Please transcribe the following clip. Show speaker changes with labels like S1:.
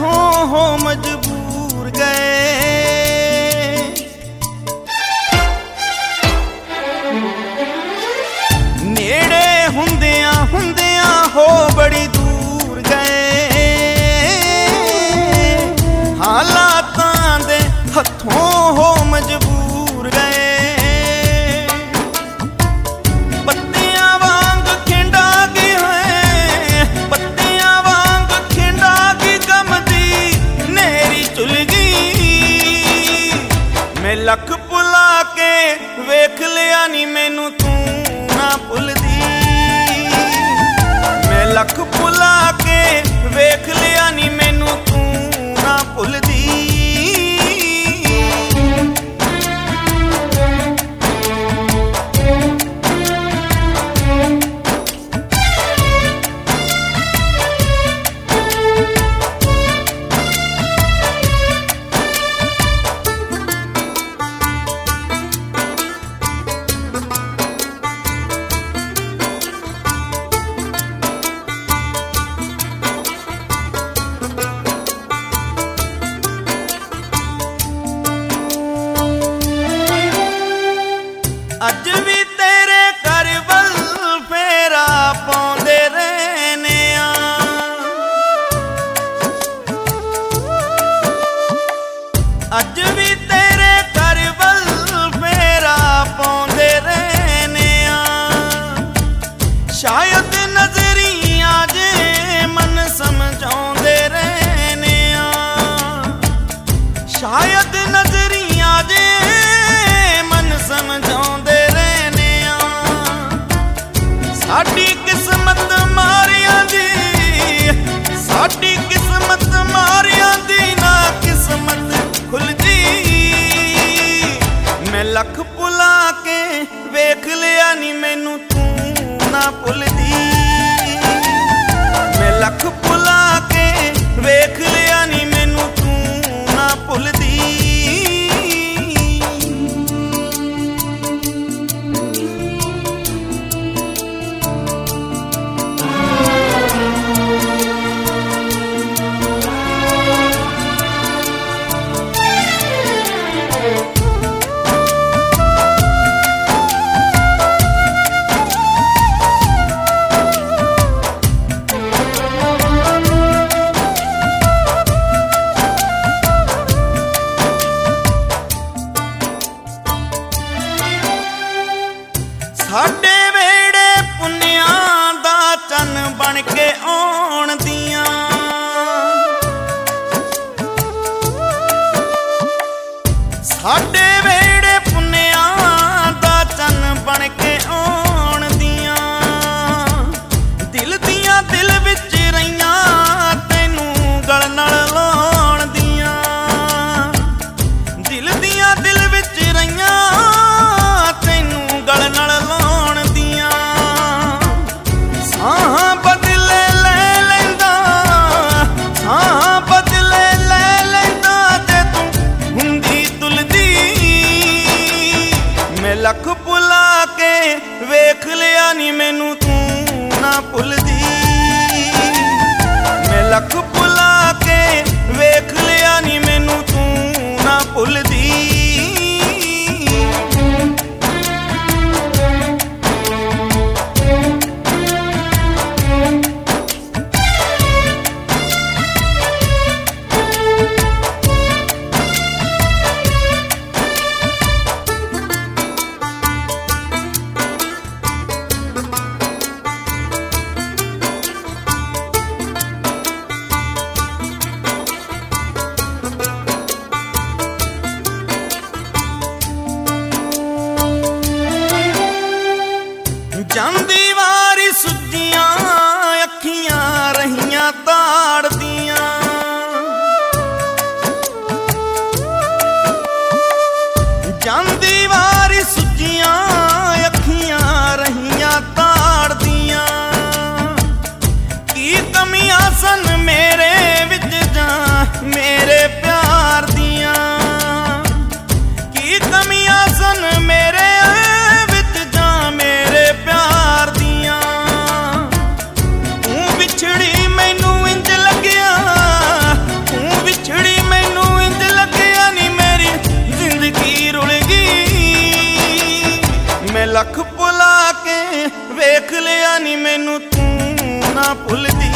S1: हथों हो मजबूर गए। नेड़े हुंदियां हुंदियां हो बड़ी दूर गए। हालातां दे हथों हो मजबूर गए। लख भुला के वेख लिया नी मैनू तू ना भुलदी। मैं लख भुला के वेख लिया नी मैनू तू ना भुलदी। अज भी तेरे घर वल फेरा पाउंदे रहने आ। अज भी तेरे घर वल फेरा पाउंदे रहने आ। शायद नजरियां जे मन समझाउंदे रहने आ। शायद नजरियां जे मन समझाउंदे। साडी किस्मत मारियां दी, साडी किस्मत मारियां दी ना किस्मत खुलदी। मैं लख भुला के वेख लिया नी मैनू तू ना भुलदी। मैं लख भुला के वेख लिया नी मैनू तू ना भुलदी। साडे वेड़े पुन्नियां दा चन बन के आउण दियां। साडे वेड़े पुन्नियां दा चन बन के आउण दियां। दिल दियां दिल विच रहियां तैनू गल नाल लाउण दियां। दिल दियां दिल विच रहियां तैनू गल नाल लख भुला के वेख लिया नी मैनू तू ना भुलदी। मैं लख भुला के वेख लिया नी मैनू तू ना भुलदी। ਭੁੱਲਦੀ